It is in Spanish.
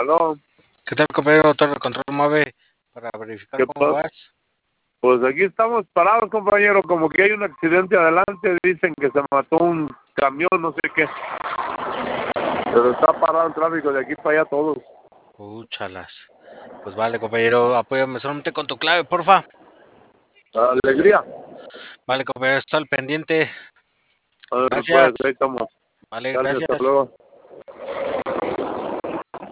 Aló, ¿Qué tal, compañero? Torre Control Mueve para verificar ¿qué cómo pasa? vas. Pues aquí estamos parados, compañero, como que hay un accidente adelante, dicen que se mató un camión, no sé qué. Pero está parado el tráfico de aquí para allá todos. Chalas. Pues vale, compañero, apóyame solamente con tu clave, porfa. Alegría. Vale, compañero, está al pendiente. Pues Gracias. ahí estamos. Vale, Dale, hasta gracias. luego.